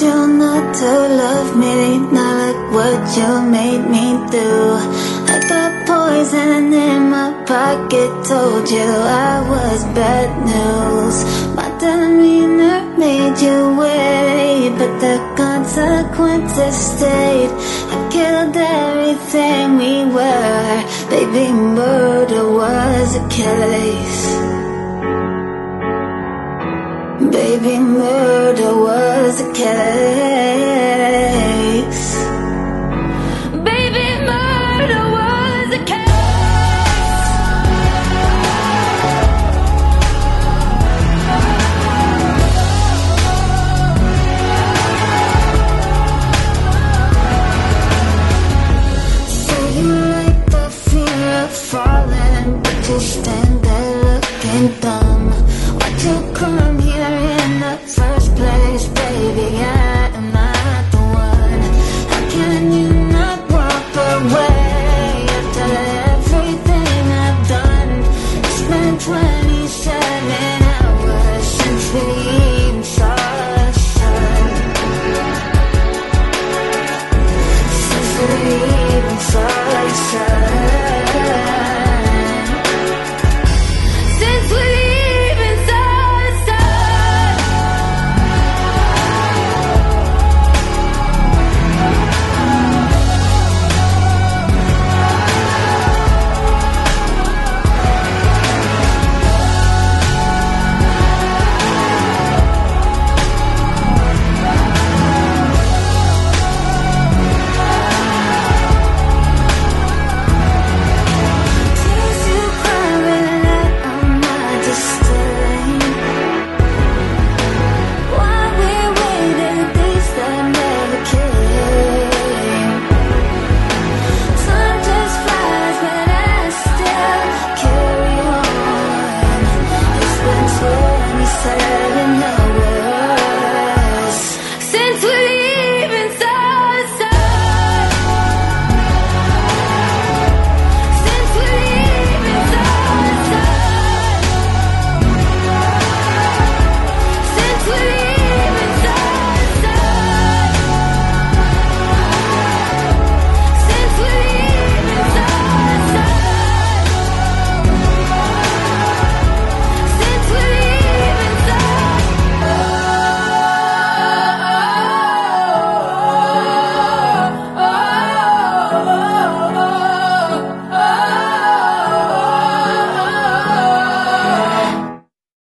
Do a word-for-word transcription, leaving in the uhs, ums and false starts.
you not to love me. Now look what you made me do. I got poison in my pocket, told you I was bad news. My demeanor made you wait, but the consequences stayed. I killed everything we were. Baby, murder was a case. Baby, murder was a case. Baby, murder was a case. So you like the fear of falling, but you stand there looking dumb. Why'd you come here in the first place, baby? I am not the one. How can you not walk away after everything I've done? It's been twenty-seven hours since we even saw the sun. Since we even saw the sun.